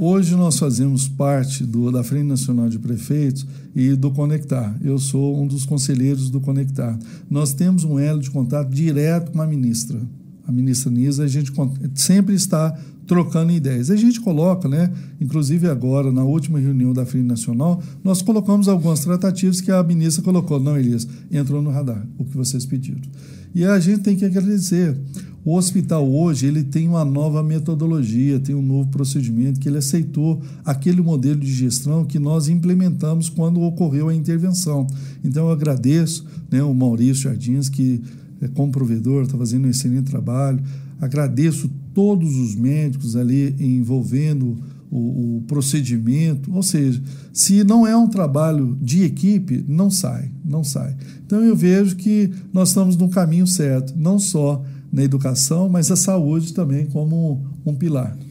Hoje nós fazemos parte da Frente Nacional de Prefeitos e do Conectar. Eu sou um dos conselheiros do Conectar. Nós temos um elo de contato direto com a ministra Nisa. A gente sempre está trocando ideias. A gente coloca, inclusive agora, na última reunião da Frente Nacional, nós colocamos algumas tratativas que a ministra colocou. Não, Elias, entrou no radar, o que vocês pediram. E a gente tem que agradecer. O hospital hoje ele tem uma nova metodologia, tem um novo procedimento, que ele aceitou aquele modelo de gestão que nós implementamos quando ocorreu a intervenção. Então, eu agradeço o Maurício Jardins, que como provedor está fazendo um excelente trabalho. Agradeço todos os médicos ali envolvendo o procedimento, ou seja, se não é um trabalho de equipe, não sai. Então, eu vejo que nós estamos no caminho certo, não só na educação, mas a saúde também como um pilar.